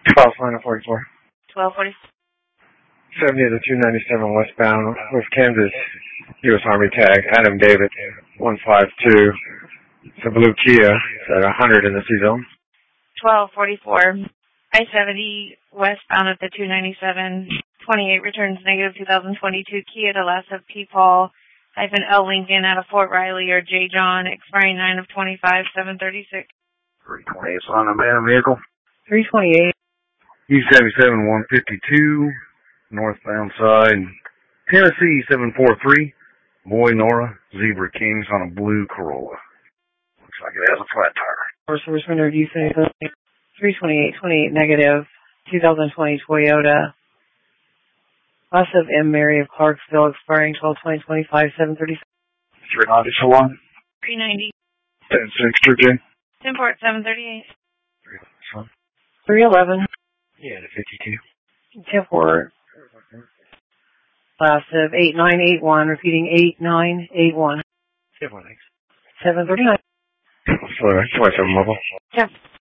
12, line of 44. 1240. 70 to 297 westbound with Kansas U.S. Army tag, Adam David, 152. It's a blue Kia. It's at 100 in the C-zone. 1244. I-70 westbound at the 297. 28 returns negative 2022 Kia to last of P. Paul -L Lincoln out of Fort Riley or J. John, expiring 9 of 25, 736. 328 is on abandoned vehicle. 328. E77 152, northbound side. Tennessee 743, Boy Nora, Zebra Kings on a blue Corolla. Looks like it has a flat tire. First responder, do you say 328, 28 negative, 2020 Toyota. Loss of M. Mary of Clarksville, expiring 12/20/25, 736. 390 to 1. 390. 10-6, True J. Import 738. 311. 311. Yeah, the 52. Import. Loss of 8981, repeating 8981. 719. 739. Sorry, 27 mobile. Yeah.